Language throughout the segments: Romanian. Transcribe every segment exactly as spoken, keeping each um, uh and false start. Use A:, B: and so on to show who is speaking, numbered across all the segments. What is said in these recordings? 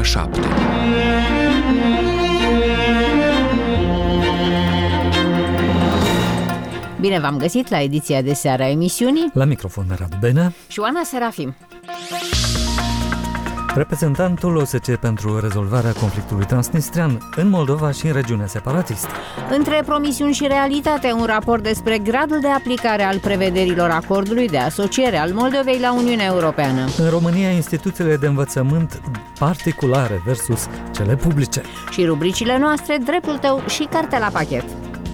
A: ora șapte.
B: Bine v-am găsit la ediția de seară a emisiunii.
C: La microfon Radu Benea
B: și Oana Serafim.
C: Reprezentantul O S C pentru rezolvarea conflictului transnistrian în Moldova și în regiunea separatistă.
B: Între promisiuni și realitate, un raport despre gradul de aplicare al prevederilor acordului de asociere al Moldovei la Uniunea Europeană.
C: În România, instituțiile de învățământ particulare versus cele publice.
B: Și rubricile noastre, dreptul tău și cartea la pachet.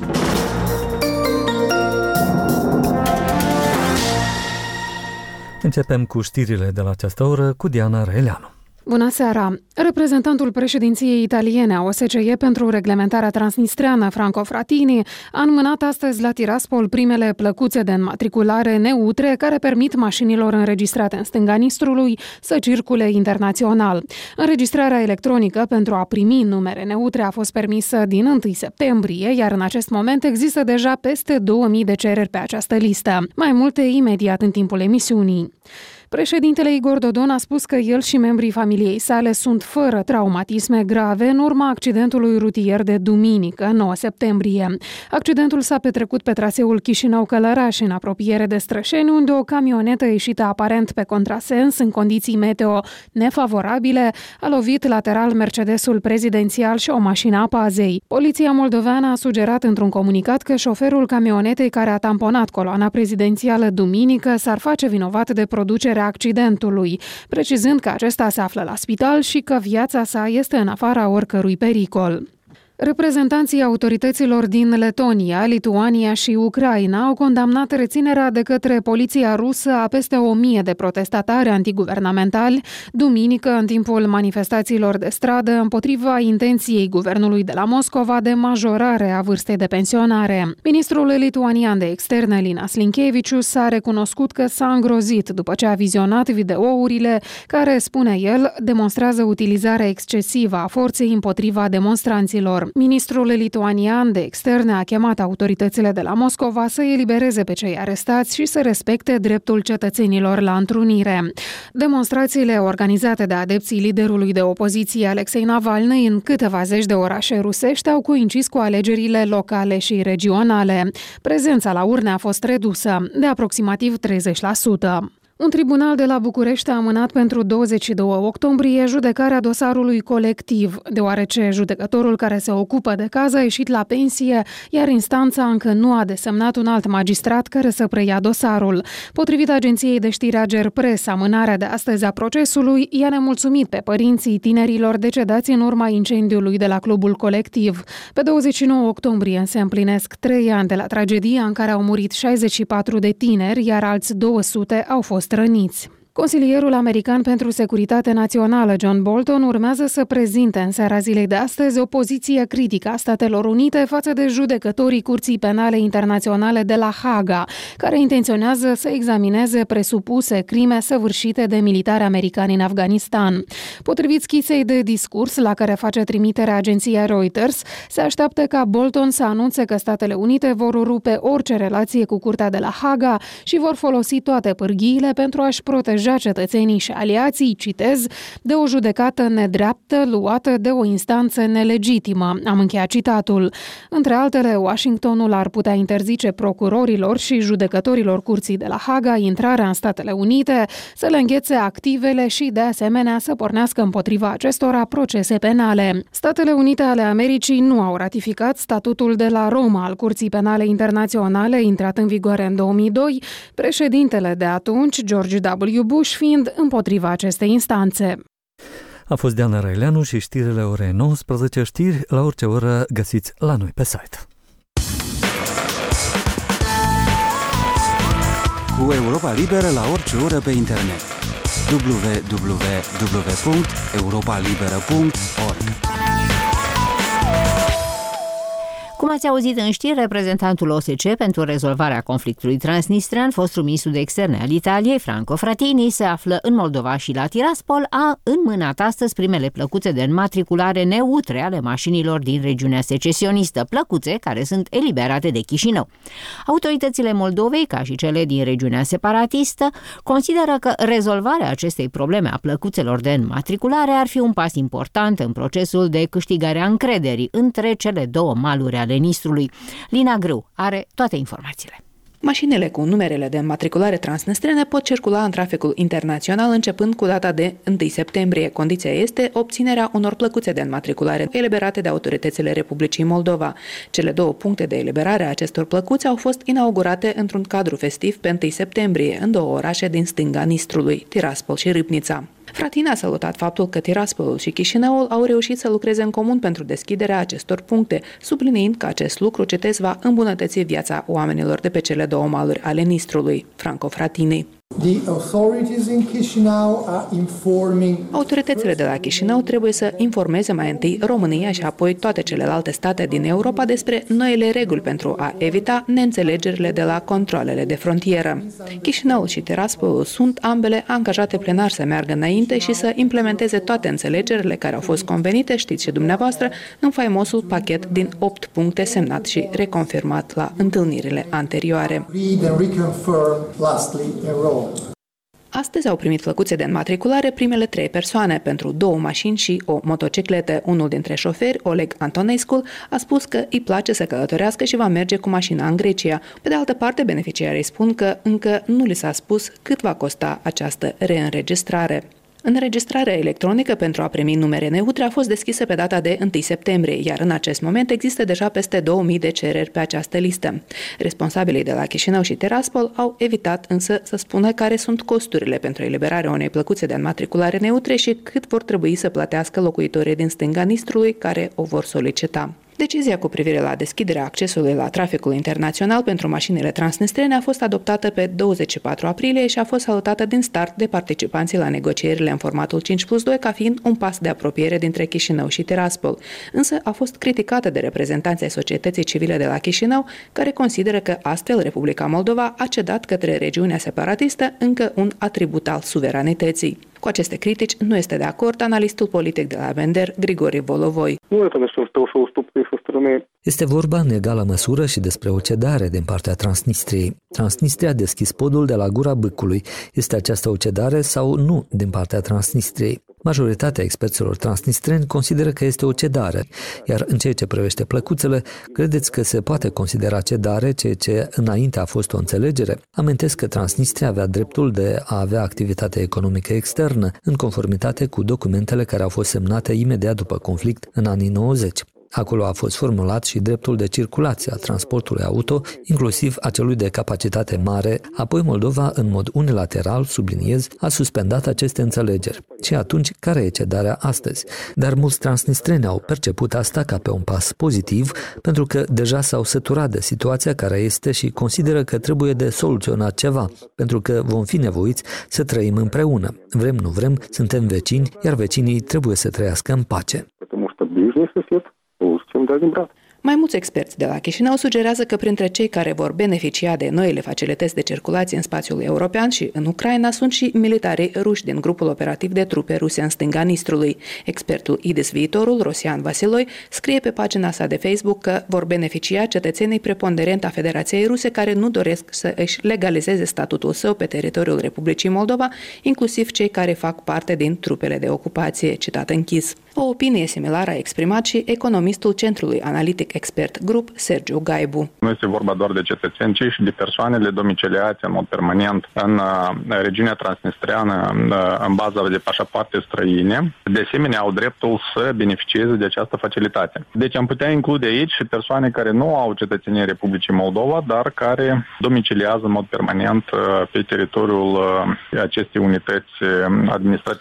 C: Începem cu știrile de la această oră cu Diana Răileanu.
D: Bună seara! Reprezentantul președinției italiene a O S C E pentru reglementarea transnistreană, Franco Frattini, a înmânat astăzi la Tiraspol primele plăcuțe de înmatriculare neutre care permit mașinilor înregistrate în stânga Nistrului să circule internațional. Înregistrarea electronică pentru a primi numere neutre a fost permisă din întâi septembrie, iar în acest moment există deja peste două mii de cereri pe această listă. Mai multe imediat în timpul emisiunii. Președintele Igor Dodon a spus că el și membrii familiei sale sunt fără traumatisme grave în urma accidentului rutier de duminică, nouă septembrie. Accidentul s-a petrecut pe traseul Chișinău-Călăraș, în apropiere de Strășeni, unde o camionetă ieșită aparent pe contrasens, în condiții meteo nefavorabile, a lovit lateral Mercedesul prezidențial și o mașină a pazei. Poliția moldoveană a sugerat într-un comunicat că șoferul camionetei care a tamponat coloana prezidențială duminică s-ar face vinovat de producerea accidentului, precizând că acesta se află la spital și că viața sa este în afara oricărui pericol. Reprezentanții autorităților din Letonia, Lituania și Ucraina au condamnat reținerea de către poliția rusă a peste o mie de protestatari antiguvernamentali duminică în timpul manifestațiilor de stradă împotriva intenției guvernului de la Moscova de majorare a vârstei de pensionare. Ministrul lituanian de externe, Linas Linkevicius, a recunoscut că s-a îngrozit după ce a vizionat videourile care, spune el, demonstrează utilizarea excesivă a forței împotriva demonstranților. Ministrul lituanian de externe a chemat autoritățile de la Moscova să elibereze pe cei arestați și să respecte dreptul cetățenilor la întrunire. Demonstrațiile organizate de adepții liderului de opoziție Alexei Navalny în câteva zeci de orașe rusești au coincis cu alegerile locale și regionale. Prezența la urne a fost redusă de aproximativ treizeci la sută. Un tribunal de la București a amânat pentru douăzeci și doi octombrie judecarea dosarului colectiv, deoarece judecătorul care se ocupă de caz a ieșit la pensie, iar instanța încă nu a desemnat un alt magistrat care să preia dosarul. Potrivit agenției de știri Agerpres, amânarea de astăzi a procesului i-a nemulțumit pe părinții tinerilor decedați în urma incendiului de la clubul colectiv. Pe douăzeci și nouă octombrie se împlinesc trei ani de la tragedia în care au murit șaizeci și patru de tineri, iar alți două sute au fost răniți. Consilierul american pentru securitate națională, John Bolton, urmează să prezinte în seara zilei de astăzi o poziție critică a Statelor Unite față de judecătorii Curții Penale Internaționale de la Haga, care intenționează să examineze presupuse crime săvârșite de militari americani în Afganistan. Potrivit schiței de discurs la care face trimitere agenția Reuters, se așteaptă ca Bolton să anunțe că Statele Unite vor rupe orice relație cu Curtea de la Haga și vor folosi toate pârghiile pentru a-și proteja cetățenii și aliații, citez, de o judecată nedreaptă luată de o instanță nelegitimă. Am încheiat citatul. Între altele, Washingtonul ar putea interzice procurorilor și judecătorilor Curții de la Haga intrarea în Statele Unite, să le înghețe activele și, de asemenea, să pornească împotriva acestora procese penale. Statele Unite ale Americii nu au ratificat statutul de la Roma al Curții Penale Internaționale, intrat în vigoare în două mii doi, președintele de atunci, George W. Bush, fiind împotriva acestei instanțe.
C: A fost Diana Răileanu și știrile orei nouăsprezece, știri la orice oră găsiți la noi pe site.
E: Cu Europa Liberă la orice oră pe internet. w w w punct europa liberă punct org.
B: Cum Cum ați auzit în știri, reprezentantul O S C pentru rezolvarea conflictului transnistrean, fostul ministru de externe al Italiei, Franco Frattini, se află în Moldova și la Tiraspol, a înmânat astăzi primele plăcuțe de înmatriculare neutre ale mașinilor din regiunea secesionistă, plăcuțe care sunt eliberate de Chișinău. Autoritățile Moldovei, ca și cele din regiunea separatistă, consideră că rezolvarea acestei probleme a plăcuțelor de înmatriculare ar fi un pas important în procesul de câștigare a încrederii între cele două maluri ale Nistrului. Lina Grâu are toate informațiile.
A: Mașinile cu numerele de înmatriculare transnistrene pot circula în traficul internațional începând cu data de întâi septembrie. Condiția este obținerea unor plăcuțe de înmatriculare eliberate de autoritățile Republicii Moldova. Cele două puncte de eliberare a acestor plăcuțe au fost inaugurate într-un cadru festiv pe întâi septembrie în două orașe din stânga Nistrului, Tiraspol și Râpnița. Frattini a salutat faptul că Tiraspolul și Chișinăul au reușit să lucreze în comun pentru deschiderea acestor puncte, subliniind că acest lucru, citez, va îmbunătăți viața oamenilor de pe cele două maluri ale Nistrului. Franco Frattini. Autoritățile de la Chișinău trebuie să informeze mai întâi România și apoi toate celelalte state din Europa despre noile reguli pentru a evita neînțelegerile de la controalele de frontieră. Chișinăul și Tiraspolul sunt ambele angajate plenar să meargă înainte și să implementeze toate înțelegerile care au fost convenite, știți și dumneavoastră, în faimosul pachet din opt puncte semnat și reconfirmat la întâlnirile anterioare. Astăzi au primit plăcuțe de înmatriculare primele trei persoane pentru două mașini și o motocicletă. Unul dintre șoferi, Oleg Antonescu, a spus că îi place să călătorească și va merge cu mașina în Grecia. Pe de altă parte, beneficiarii spun că încă nu li s-a spus cât va costa această reînregistrare. Înregistrarea electronică pentru a primi numere neutre a fost deschisă pe data de întâi septembrie, iar în acest moment există deja peste două mii de cereri pe această listă. Responsabilii de la Chișinău și Tiraspol au evitat însă să spună care sunt costurile pentru eliberarea unei plăcuțe de înmatriculare neutre și cât vor trebui să plătească locuitorii din stânga Nistrului care o vor solicita. Decizia cu privire la deschiderea accesului la traficul internațional pentru mașinile transnistrene a fost adoptată pe douăzeci și patru aprilie și a fost salutată din start de participanții la negocierile în formatul cinci plus doi ca fiind un pas de apropiere dintre Chișinău și Tiraspol, însă a fost criticată de reprezentanții ai societății civile de la Chișinău, care consideră că astfel Republica Moldova a cedat către regiunea separatistă încă un atribut al suveranității. Cu aceste critici nu este de acord analistul politic de la Bender, Grigori Volovoi.
C: Este vorba în egală măsură și despre o cedare din partea Transnistriei. Transnistria a deschis podul de la gura bâcului. Este această o cedare sau nu din partea Transnistriei? Majoritatea experților transnistreni consideră că este o cedare, iar în ceea ce privește plăcuțele, credeți că se poate considera cedare ceea ce înainte a fost o înțelegere? Amintesc că Transnistria avea dreptul de a avea activitate economică externă, în conformitate cu documentele care au fost semnate imediat după conflict în anii nouăzeci. Acolo a fost formulat și dreptul de circulație a transportului auto, inclusiv a celui de capacitate mare. Apoi Moldova, în mod unilateral, subliniez, a suspendat aceste înțelegeri. Și atunci, care e cedarea astăzi? Dar mulți transnistreni au perceput asta ca pe un pas pozitiv, pentru că deja s-au săturat de situația care este și consideră că trebuie de soluționat ceva, pentru că vom fi nevoiți să trăim împreună. Vrem, nu vrem, suntem vecini, iar vecinii trebuie să trăiască în pace.
A: Mai mulți experți de la Chișinău sugerează că printre cei care vor beneficia de noile facilități de circulație în spațiul european și în Ucraina sunt și militarii ruși din grupul operativ de trupe ruse în stânga Nistrului. Expertul I D I S Viitorul, Rosian Vasiloi, scrie pe pagina sa de Facebook că vor beneficia cetățenii preponderent a Federației Ruse care nu doresc să își legalizeze statutul său pe teritoriul Republicii Moldova, inclusiv cei care fac parte din trupele de ocupație, citat închis. O opinie similară a exprimat și economistul Centrului Analitic Expert Group, Sergiu Gaibu.
F: Nu este vorba doar de cetățeni, ci și de persoanele domiciliate în mod permanent în regiunea transnistreană în bază de pașapoarte străine. De asemenea, au dreptul să beneficieze de această facilitate. Deci am putea include aici și persoane care nu au cetățenie Republicii Moldova, dar care domiciliază în mod permanent pe teritoriul acestei unități administrative.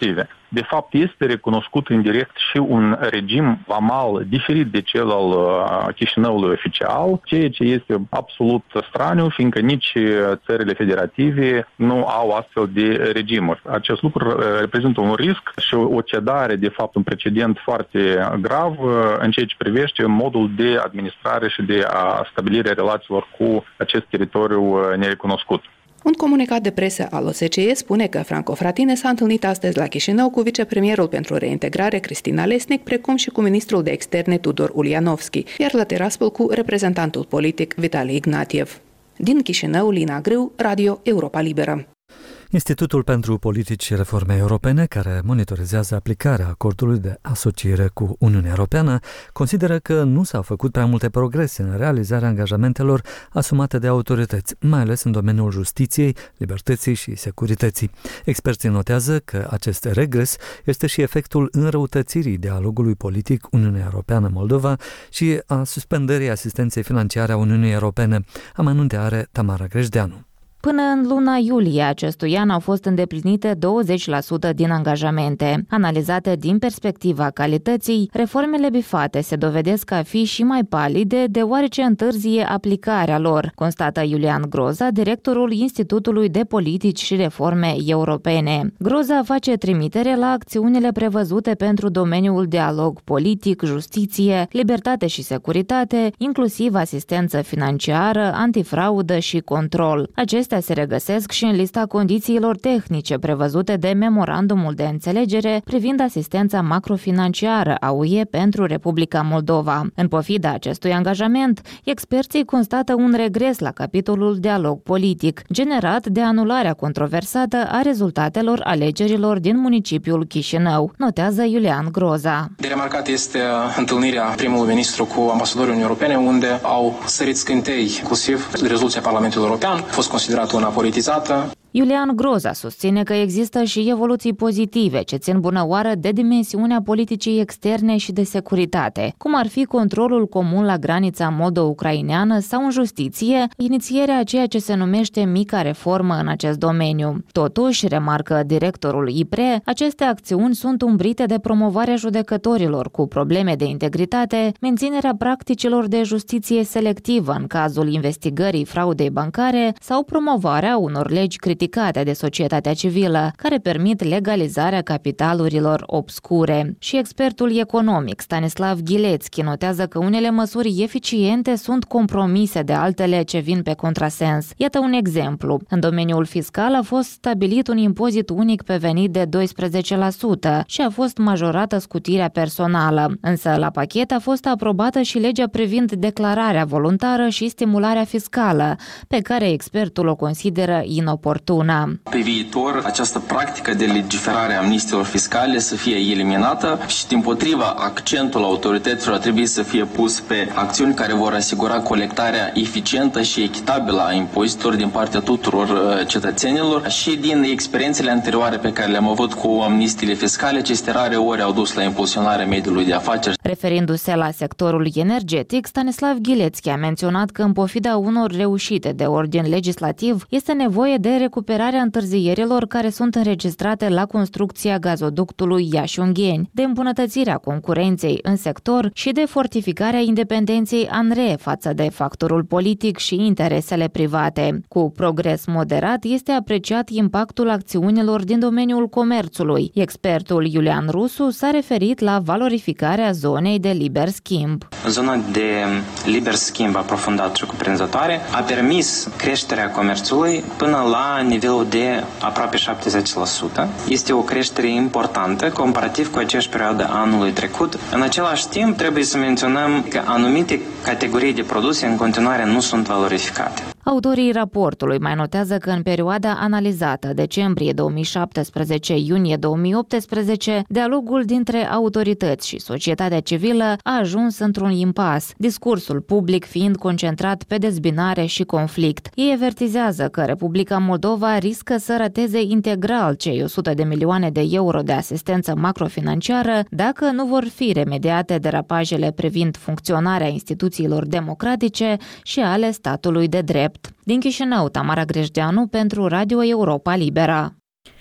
F: de fapt este recunoscut indirect și un regim vamal diferit de cel al Chișinăului oficial, ceea ce este absolut straniu, fiindcă nici țările federative nu au astfel de regimuri. Acest lucru reprezintă un risc și o cedare, de fapt, un precedent foarte grav în ceea ce privește modul de administrare și de stabilire a relațiilor cu acest teritoriu nerecunoscut.
A: Un comunicat de presă al O S C E spune că Franco Fratini s-a întâlnit astăzi la Chișinău cu vicepremierul pentru reintegrare Cristina Lesnic, precum și cu ministrul de externe Tudor Ulianovski, iar la Tiraspol cu reprezentantul politic Vitali Ignatiev. Din Chișinău, Lina Grâu, Radio Europa Liberă.
C: Institutul pentru Politici și Reforme Europene, care monitorizează aplicarea acordului de asociere cu Uniunea Europeană, consideră că nu s-au făcut prea multe progrese în realizarea angajamentelor asumate de autorități, mai ales în domeniul justiției, libertății și securității. Experții notează că acest regres este și efectul înrăutățirii dialogului politic Uniunea Europeană-Moldova și a suspendării asistenței financiare a Uniunii Europene. Amănunte are Tamara Grejdeanu.
G: Până în luna iulie acestui an au fost îndeplinite douăzeci la sută din angajamente. Analizate din perspectiva calității, reformele bifate se dovedesc a fi și mai palide deoarece întârzie aplicarea lor, constată Iulian Groza, directorul Institutului de Politici și Reforme Europene. Groza face trimitere la acțiunile prevăzute pentru domeniul dialog politic, justiție, libertate și securitate, inclusiv asistență financiară, antifraudă și control. Acestea se regăsesc și în lista condițiilor tehnice prevăzute de memorandumul de înțelegere privind asistența macrofinanciară a U E pentru Republica Moldova. În pofida acestui angajament, experții constată un regres la capitolul dialog politic, generat de anularea controversată a rezultatelor alegerilor din municipiul Chișinău, notează Iulian Groza.
H: De remarcat este întâlnirea primului ministru cu ambasadorul Uniunii Europene, unde au sărit scântei, inclusiv rezoluția Parlamentului European, a fost considerată una politizată.
G: Iulian Groza susține că există și evoluții pozitive ce țin bună oară de dimensiunea politicii externe și de securitate, cum ar fi controlul comun la granița moldo-ucraineană sau în justiție, inițierea a ceea ce se numește mica reformă în acest domeniu. Totuși, remarcă directorul I P R E, aceste acțiuni sunt umbrite de promovarea judecătorilor cu probleme de integritate, menținerea practicilor de justiție selectivă în cazul investigării fraudei bancare sau promovarea unor legi criticate de societatea civilă, care permit legalizarea capitalurilor obscure. Și expertul economic Stanislav Ghilețchi notează că unele măsuri eficiente sunt compromise de altele ce vin pe contrasens. Iată un exemplu. În domeniul fiscal a fost stabilit un impozit unic pe venit de doisprezece la sută și a fost majorată scutirea personală. Însă la pachet a fost aprobată și legea privind declararea voluntară și stimularea fiscală, pe care expertul o consideră inoportună.
H: Pe viitor, această practică de legiferare a amnistiilor fiscale să fie eliminată și, dimpotriva, accentul autorităților ar trebui să fie pus pe acțiuni care vor asigura colectarea eficientă și echitabilă a impozitelor din partea tuturor cetățenilor și din experiențele anterioare pe care le-am avut cu amnistiile fiscale, aceste rare ori au dus la impulsionarea mediului de afaceri.
G: Referindu-se la sectorul energetic, Stanislav Ghilețchi a menționat că în pofida unor reușite de ordin legislativ este nevoie de recuperarea întârzierilor care sunt înregistrate la construcția gazoductului Iași-Ungheni, de îmbunătățirea concurenței în sector și de fortificarea independenței ANRE față de factorul politic și interesele private. Cu progres moderat este apreciat impactul acțiunilor din domeniul comerțului. Expertul Iulian Rusu s-a referit la valorificarea zonei de liber schimb.
I: Zona de liber schimb aprofundat și cuprinzătoare a permis creșterea comerțului până la nivelul de aproape șaptezeci la sută. Este o creștere importantă comparativ cu aceeași perioadă anului trecut. În același timp, trebuie să menționăm că anumite categorii de produse în continuare nu sunt valorificate.
G: Autorii raportului mai notează că în perioada analizată, decembrie două mii șaptesprezece-iunie două mii optsprezece, dialogul dintre autorități și societatea civilă a ajuns într-un impas, discursul public fiind concentrat pe dezbinare și conflict. Ei avertizează că Republica Moldova riscă să rateze integral cei o sută de milioane de euro de asistență macrofinanciară dacă nu vor fi remediate derapajele privind funcționarea instituțiilor democratice și ale statului de drept. Din Chișinău, Tamara Grejdeanu pentru Radio Europa Libera.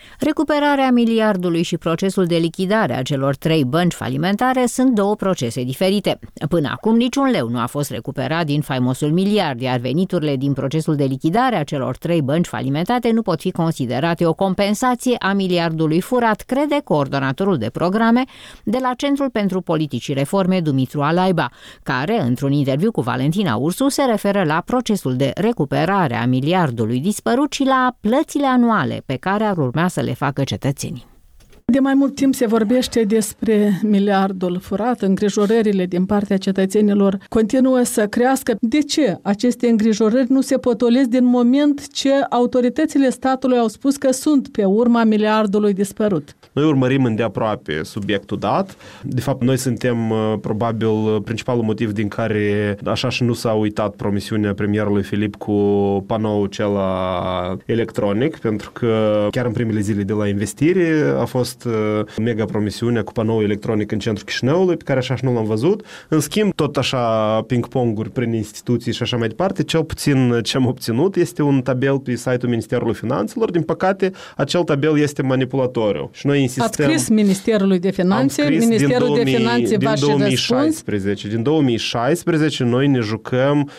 B: Recuperarea miliardului și procesul de lichidare a celor trei bănci falimentare sunt două procese diferite. Până acum niciun leu nu a fost recuperat din faimosul miliard, iar veniturile din procesul de lichidare a celor trei bănci falimentate nu pot fi considerate o compensație a miliardului furat, crede coordonatorul de programe de la Centrul pentru Politici și Reforme Dumitru Alaiba, care, într-un interviu cu Valentina Ursu, se referă la procesul de recuperare a miliardului dispărut și la plățile anuale pe care ar urma să le facă cetățenii.
J: De mai mult timp se vorbește despre miliardul furat, îngrijorările din partea cetățenilor continuă să crească. De ce aceste îngrijorări nu se potolesc din moment ce autoritățile statului au spus că sunt pe urma miliardului dispărut?
K: Noi urmărim îndeaproape subiectul dat. De fapt, noi suntem probabil principalul motiv din care așa și nu s-a uitat promisiunea premierului Filip cu panoul acela electronic, pentru că chiar în primele zile de la investire a fost mega promisiunea cu panoul electronic în centrul Chișinăului, pe care așa și nu l-am văzut. În schimb, tot așa ping-ponguri prin instituții și așa mai departe, cel puțin ce am obținut este un tabel pe site-ul Ministerului Finanțelor. Din păcate, acel tabel este manipulatoriu. Și noi insistăm... Ați
J: scris Ministerului de Finanțe, Ministerul de Finanțe va și răspuns.
K: Din două mii șaisprezece noi ne jucăm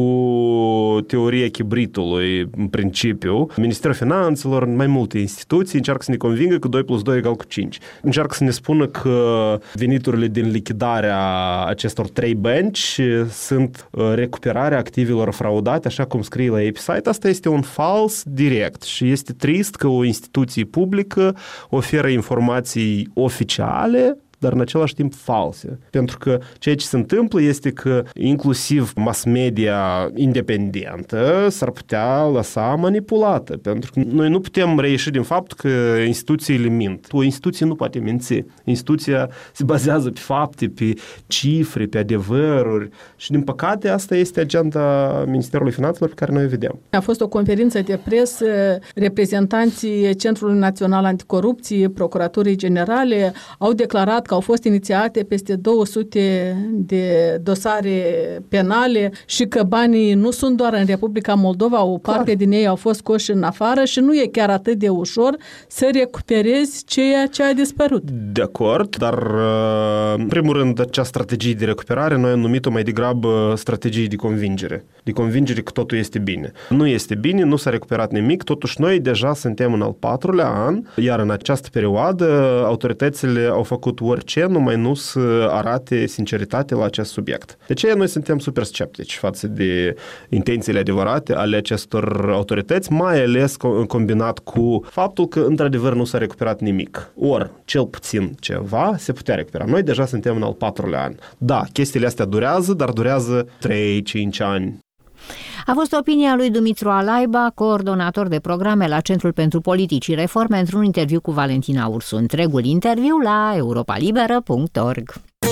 K: cu teoria chibritului în principiu. Ministerul Finanțelor, mai multe instituții încearcă să ne convingă că doi plus doi egal cu cinci. Încearcă să ne spună că veniturile din lichidarea acestor trei bănci sunt recuperarea activelor fraudate, așa cum scrie la ei pe site. Asta este un fals direct și este trist că o instituție publică oferă informații oficiale, dar în același timp false. Pentru că ceea ce se întâmplă este că inclusiv mass media independentă s-ar putea lăsa manipulată. Pentru că noi nu putem reieși din fapt că instituțiile mint. O instituție nu poate minți. Instituția se bazează pe fapte, pe cifre, pe adevăruri și din păcate asta este agenda Ministerului Finanțelor pe care noi o vedem.
J: A fost o conferință de presă, reprezentanții Centrului Național Anticorupție, Procuraturii Generale au declarat că au fost inițiate peste două sute de dosare penale și că banii nu sunt doar în Republica Moldova, o parte Clar. din ei au fost scoși în afară și nu e chiar atât de ușor să recuperezi ceea ce a dispărut.
K: De acord, dar în primul rând acea strategie de recuperare noi am numit-o mai degrabă strategie de convingere. De convingere că totul este bine. Nu este bine, nu s-a recuperat nimic, totuși noi deja suntem în al patrulea an, iar în această perioadă autoritățile au făcut orice, numai nu să arate sinceritate la acest subiect. De aceea noi suntem super sceptici față de intențiile adevărate ale acestor autorități, mai ales combinat cu faptul că într-adevăr nu s-a recuperat nimic. Ori, cel puțin ceva se putea recupera. Noi deja suntem în al patrulea an. Da, chestiile astea durează, dar durează trei cinci ani.
B: A fost opinia lui Dumitru Alaiba, coordonator de programe la Centrul pentru Politici și Reforme, într-un interviu cu Valentina Ursu. Întregul interviu la europa liberă punct org.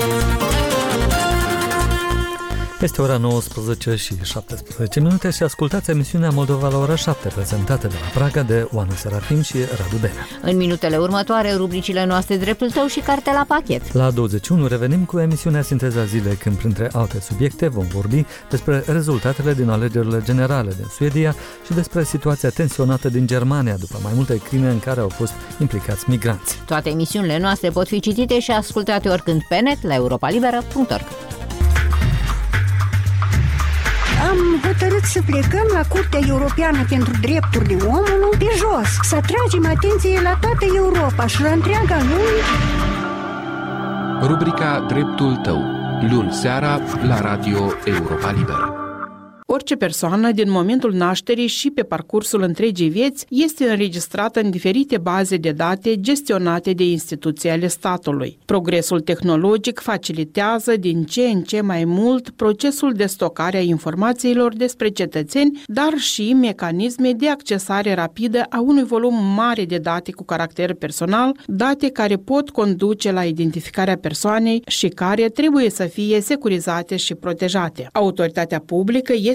C: Este ora nouăsprezece și șaptesprezece minute și ascultați emisiunea Moldova la ora șapte, prezentată de la Praga de Oana Serafim și Radu Benea.
B: În minutele următoare, rubricile noastre Dreptul tău și Carte la pachet.
C: La douăzeci și unu revenim cu emisiunea Sinteza Zilei, când printre alte subiecte vom vorbi despre rezultatele din alegerile generale din Suedia și despre situația tensionată din Germania după mai multe crime în care au fost implicați migranți.
B: Toate emisiunile noastre pot fi citite și ascultate oricând pe net la europa liberă punct org.
L: Am hotărât să plecăm la Curtea Europeană pentru Drepturile Omului pe jos, să atragem atenție la toată Europa și la întreaga lume.
M: Rubrica Dreptul tău, luni seara la Radio Europa Liberă.
N: Orice persoană, din momentul nașterii și pe parcursul întregii vieți, este înregistrată în diferite baze de date gestionate de instituții ale statului. Progresul tehnologic facilitează din ce în ce mai mult procesul de stocare a informațiilor despre cetățeni, dar și mecanisme de accesare rapidă a unui volum mare de date cu caracter personal, date care pot conduce la identificarea persoanei și care trebuie să fie securizate și protejate. Autoritatea publică este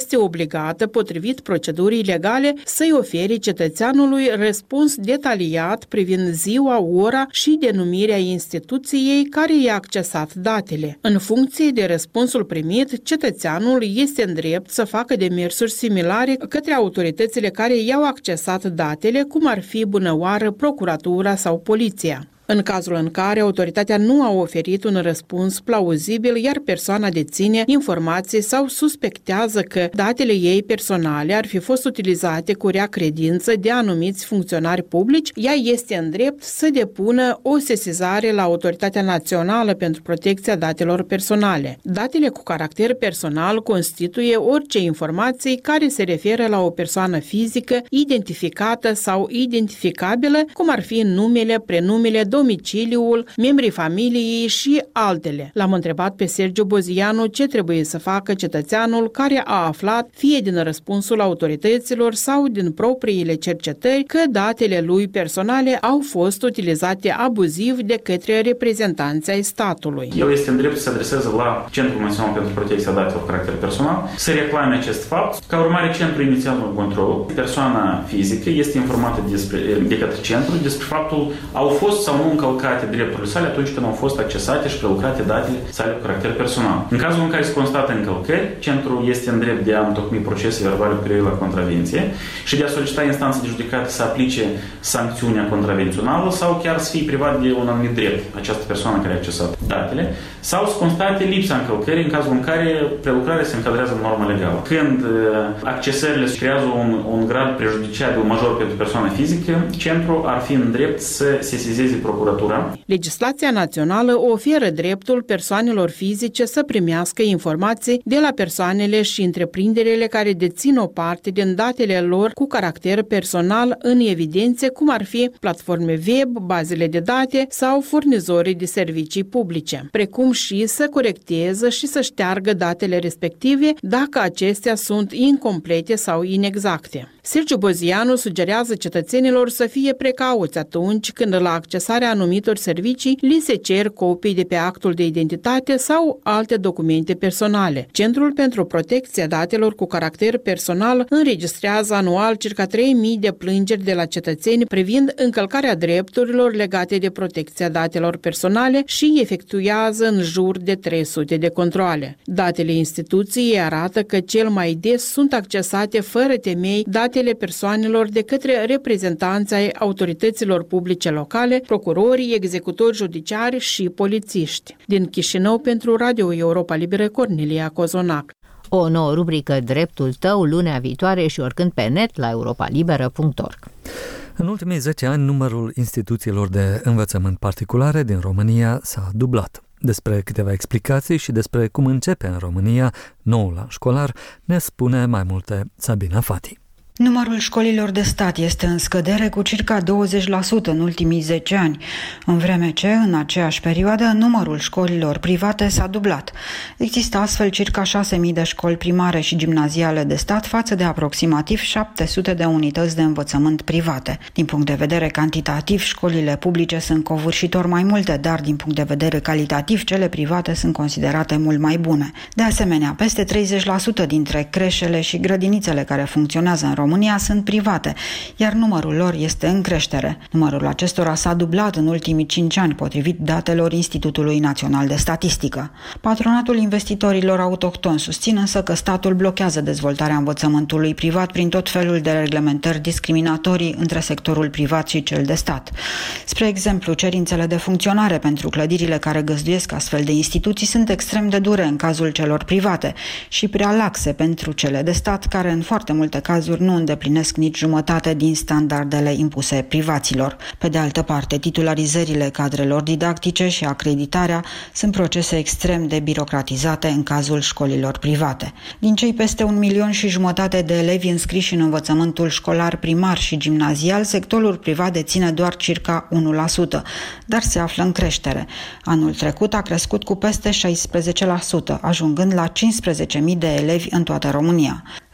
N: este obligată, potrivit procedurii legale, să-i ofere cetățeanului răspuns detaliat privind ziua, ora și denumirea instituției care i-a accesat datele. În funcție de răspunsul primit, cetățeanul este în drept să facă demersuri similare către autoritățile care i-au accesat datele, cum ar fi bunăoară, procuratura sau poliția. În cazul în care autoritatea nu a oferit un răspuns plauzibil, iar persoana deține informații sau suspectează că datele ei personale ar fi fost utilizate cu rea credință de anumiți funcționari publici, ea este în drept să depună o sesizare la Autoritatea Națională pentru Protecția Datelor Personale. Datele cu caracter personal constituie orice informații care se referă la o persoană fizică identificată sau identificabilă, cum ar fi numele, prenumele, domiciliul, membrii familiei și altele. L-am întrebat pe Sergiu Bozianu ce trebuie să facă cetățeanul care a aflat, fie din răspunsul autorităților sau din propriile cercetări, că datele lui personale au fost utilizate abuziv de către reprezentanții ai statului.
O: El este în drept să se adreseze la Centrul Național pentru Protecția Datelor cu caracter personal, să reclame acest fapt. Ca urmare, centrul inițiază un control. Persoana fizică este informată despre, de către centru despre faptul au fost sau nu încălcate drepturile sale atunci când au fost accesate și prelucrate datele sale cu caracter personal. În cazul în care se constată încălcări, centrul este în drept de a întocmi procese verbale cu privire la contravenție și de a solicita instanței de judecată să aplice sancțiunea contravențională sau chiar să fie privat de un anumit drept această persoană care a accesat datele, sau să constate lipsa încălcării în cazul în care prelucrarea se încadrează în normă legală. Când accesările creează un, un grad prejudiciabil major pentru persoana fizică, centrul ar fi în drept să sesizeze procuratura.
N: Legislația națională oferă dreptul persoanelor fizice să primească informații de la persoanele și întreprinderile care dețin o parte din datele lor cu caracter personal în evidențe, cum ar fi platforme web, bazele de date sau furnizorii de servicii publice, precum și să corecteze și să șteargă datele respective dacă acestea sunt incomplete sau inexacte. Sergiu Bozianu sugerează cetățenilor să fie precauți atunci când la accesarea anumitor servicii li se cer copii de pe actul de identitate sau alte documente personale. Centrul pentru Protecția Datelor cu caracter personal înregistrează anual circa trei mii de plângeri de la cetățeni privind încălcarea drepturilor legate de protecția datelor personale și efectuează în jur de trei sute de controale. Datele instituției arată că cel mai des sunt accesate fără temei datele persoanelor de către reprezentanții ai autorităților publice locale, procurorii, executori judiciari și polițiști. Din Chișinău pentru Radio Europa Liberă, Cornelia Cozonac.
B: O nouă rubrică Dreptul tău lunea viitoare și oricând pe net la europa liberă punct org.
C: În ultimii zece ani, numărul instituțiilor de învățământ particulare din România s-a dublat. Despre câteva explicații și despre cum începe în România noul an școlar ne spune mai multe Sabina Fati.
P: Numărul școlilor de stat este în scădere cu circa douăzeci la sută în ultimii zece ani, în vreme ce, în aceeași perioadă, numărul școlilor private s-a dublat. Există astfel circa șase mii de școli primare și gimnaziale de stat față de aproximativ șapte sute de unități de învățământ private. Din punct de vedere cantitativ, școlile publice sunt covârșitor mai multe, dar din punct de vedere calitativ, cele private sunt considerate mult mai bune. De asemenea, peste treizeci la sută dintre creșele și grădinițele care funcționează în România sunt private, iar numărul lor este în creștere. Numărul acestora s-a dublat în ultimii cinci ani, potrivit datelor Institutului Național de Statistică. Patronatul investitorilor autohtoni susțin însă că statul blochează dezvoltarea învățământului privat prin tot felul de reglementări discriminatorii între sectorul privat și cel de stat. Spre exemplu, cerințele de funcționare pentru clădirile care găzduiesc astfel de instituții sunt extrem de dure în cazul celor private și prea laxe pentru cele de stat, care în foarte multe cazuri nu îndeplinesc nici jumătate din standardele impuse privaților. Pe de altă parte, titularizările cadrelor didactice și acreditarea sunt procese extrem de birocratizate în cazul școlilor private. Din cei peste un milion și jumătate de elevi înscriși în învățământul școlar primar și gimnazial, sectorul privat deține doar circa unu la sută, dar se află în creștere. Anul trecut a crescut cu peste șaisprezece la sută, ajungând la cincisprezece mii de elevi în toată România.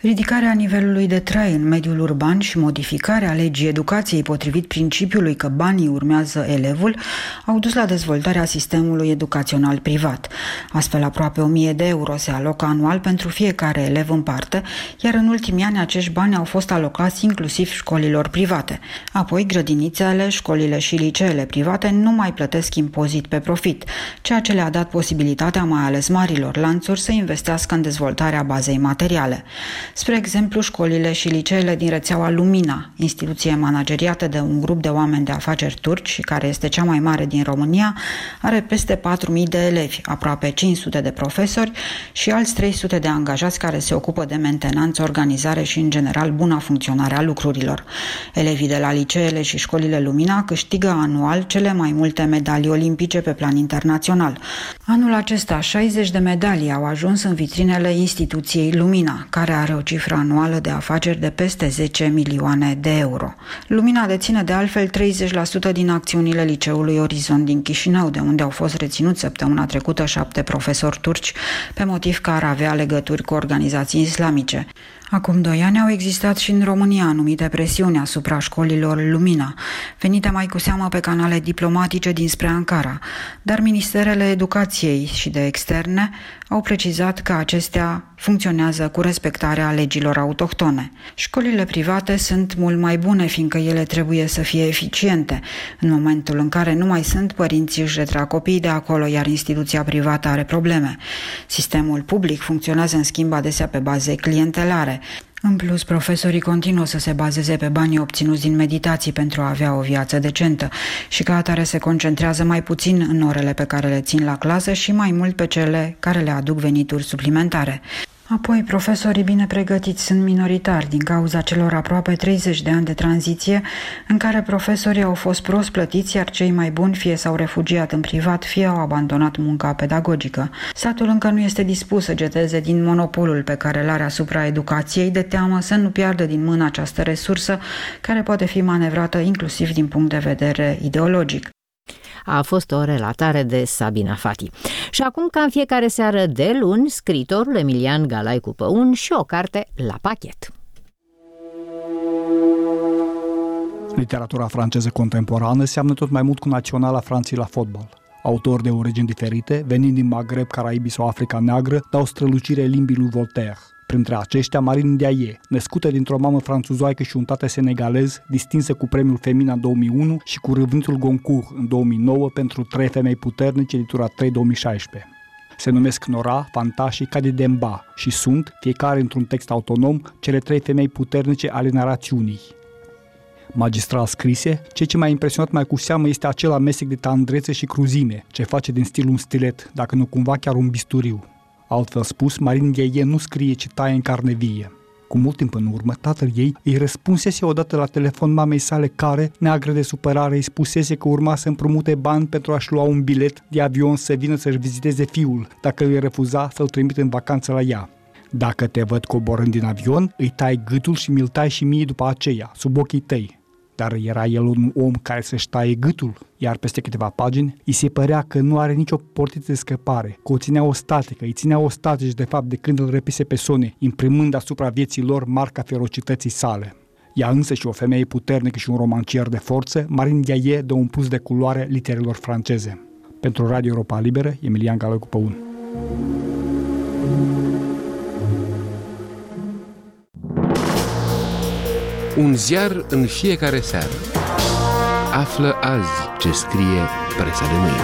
P: Ridicarea nivelului de trai în mediul urban și modificarea legii educației potrivit principiului că banii urmează elevul au dus la dezvoltarea sistemului educațional privat. Astfel, aproape o mie de euro se alocă anual pentru fiecare elev în parte, iar în ultimii ani acești bani au fost alocați inclusiv școlilor private. Apoi, grădinițele, școlile și liceele private nu mai plătesc impozit pe profit, ceea ce le-a dat posibilitatea mai ales marilor lanțuri să investească în dezvoltarea bazei materiale. Spre exemplu, școlile și liceele din rețeaua Lumina, instituție manageriată de un grup de oameni de afaceri turci și care este cea mai mare din România, are peste patru mii de elevi, aproape cinci sute de profesori și alți trei sute de angajați care se ocupă de mentenanță, organizare și, în general, buna funcționare a lucrurilor. Elevii de la liceele și școlile Lumina câștigă anual cele mai multe medalii olimpice pe plan internațional. Anul acesta, șaizeci de medalii au ajuns în vitrinele instituției Lumina, care are o cifră anuală de afaceri de peste zece milioane de euro. Lumina deține de altfel treizeci la sută din acțiunile liceului Orizont din Chișinău, de unde au fost reținuți săptămâna trecută șapte profesori turci pe motiv că ar avea legături cu organizații islamice. Acum doi ani au existat și în România anumite presiuni asupra școlilor Lumina, venite mai cu seamă pe canale diplomatice dinspre Ankara, dar ministerele educației și de externe au precizat că acestea funcționează cu respectarea legilor autohtone. Școlile private sunt mult mai bune, fiindcă ele trebuie să fie eficiente. În momentul în care nu mai sunt, părinții își retrag copiii de acolo, iar instituția privată are probleme. Sistemul public funcționează în schimb adesea pe baze clientelare. În plus, profesorii continuă să se bazeze pe banii obținuți din meditații pentru a avea o viață decentă și ca atare se concentrează mai puțin în orele pe care le țin la clasă și mai mult pe cele care le aduc venituri suplimentare. Apoi, profesorii bine pregătiți sunt minoritari din cauza celor aproape treizeci de ani de tranziție în care profesorii au fost prost plătiți, iar cei mai buni fie s-au refugiat în privat, fie au abandonat munca pedagogică. Statul încă nu este dispus să geteze din monopolul pe care îl are asupra educației, de teamă să nu piardă din mână această resursă care poate fi manevrată inclusiv din punct de vedere ideologic.
B: A fost o relatare de Sabina Fati. Și acum, ca în fiecare seară de luni, scriitorul Emilian Galaicu Păun și o carte la pachet.
Q: Literatura franceză contemporană seamănă tot mai mult cu naționala Franței la fotbal. Autori de origini diferite, venind din Maghreb, Caraibii sau Africa Neagră, dau strălucire limbii lui Voltaire. Printre aceștia, Marine Ndiaye, născută dintr-o mamă franțuzoaică și un tată senegalez, distinsă cu premiul Femina în două mii unu și cu Râvântul Goncourt în două mii nouă pentru Trei femei puternice, editura trei două mii șaisprezece. Se numesc Nora, Fanta și Kadi Demba și sunt, fiecare într-un text autonom, cele trei femei puternice ale narațiunii. Magistral scrise, ceea ce m-a impresionat mai cu seamă este acel amestec de tandrețe și cruzime, ce face din stil un stilet, dacă nu cumva chiar un bisturiu. Altfel spus, Marine Ndiaye nu scrie, ci taie în carne vie. Cu mult timp în urmă, tatăl ei îi răspunsese odată la telefon mamei sale care, neagră de supărare, îi spusese că urma să împrumute bani pentru a-și lua un bilet de avion să vină să-și viziteze fiul, dacă îi refuza să-l trimite în vacanță la ea. Dacă te văd coborând din avion, îi tai gâtul și mi-l tai și mie după aceea, sub ochii tăi. Dar era el un om care să-și taie gâtul, iar peste câteva pagini îi se părea că nu are nicio portiță de scăpare, că o ținea o statică, îi ținea o statici de fapt de când îl răpise pe Sone, imprimând asupra vieții lor marca ferocității sale. Ea însă și o femeie puternică și un romancier de forță, Marine Ndiaye dă un plus de culoare literelor franceze. Pentru Radio Europa Liberă, Emilian Galaicu Păun.
M: Un ziar în fiecare seară. Află azi ce scrie presa de mâine.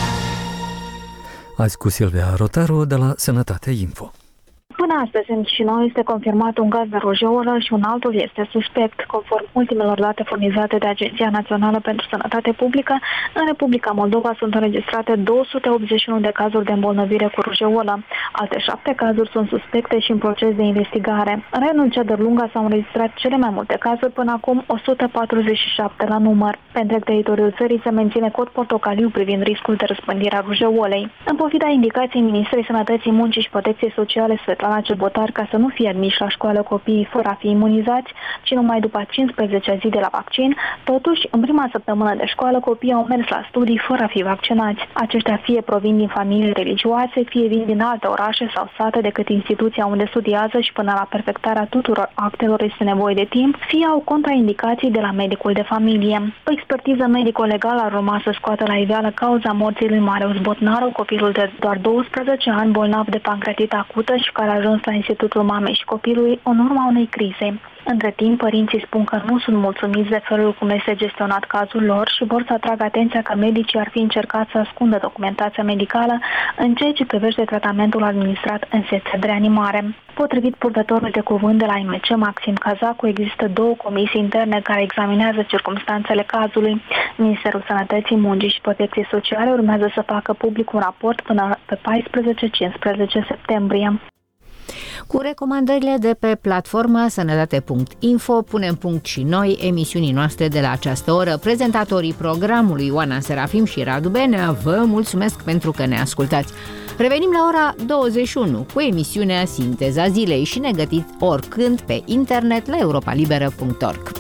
C: Azi cu Silvia Rotaru de la Sănătate Info.
R: Până astăzi în Chișinău este confirmat un caz de rujeolă și un altul este suspect. Conform ultimelor date furnizate de Agenția Națională pentru Sănătate Publică, în Republica Moldova sunt înregistrate două sute optzeci și unu de cazuri de îmbolnăvire cu rujeolă. Alte șapte cazuri sunt suspecte și în proces de investigare. În raionul Ceadărlunga s-au înregistrat cele mai multe cazuri, până acum o sută patruzeci și șapte la număr. Pe întreg teritoriul țării se menține cod portocaliu privind riscul de răspândire a rujeolei. În pofida indicației Ministrei Sănătății, Muncii și Protecției Sociale, Svetlana face botari ca să nu fie admiși la școală copiii fără a fi imunizați, ci numai după cincisprezece zi de la vaccin. Totuși, în prima săptămână de școală, copiii au mers la studii fără a fi vaccinați. Aceștia fie provin din familii religioase, fie vin din alte orașe sau sate decât instituția unde studiază și până la perfectarea tuturor actelor este nevoie de timp, fie au contraindicații de la medicul de familie. O expertiză medico-legală ar urma să scoată la iveală cauza morții lui Marius Botnaru, copilul de doar douăsprezece ani bolnav de pancreatită acută și care a ajuns la Institutul Mamei și Copilului în urma unei crize. Între timp, părinții spun că nu sunt mulțumiți de felul cum este gestionat cazul lor și vor să atragă atenția că medicii ar fi încercat să ascundă documentația medicală în ceea ce privește tratamentul administrat în secția de reanimare. Potrivit purtătorului de cuvânt de la I M C, Maxim Cazacu, există două comisii interne care examinează circumstanțele cazului. Ministerul Sănătății, Muncii și Protecției Sociale urmează să facă public un raport până pe paisprezece cincisprezece septembrie.
B: Cu recomandările de pe platforma sănătate punct info punem punct și noi emisiunii noastre de la această oră. Prezentatorii programului Oana Serafim și Radu Benea vă mulțumesc pentru că ne ascultați. Revenim la ora douăzeci și unu cu emisiunea Sinteza Zilei și ne gătiți oricând pe internet la europa liberă punct org.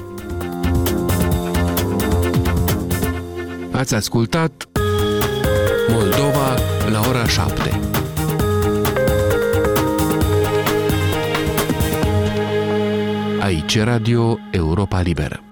M: Ați ascultat Moldova la ora șapte. Aici Radio Europa Liberă.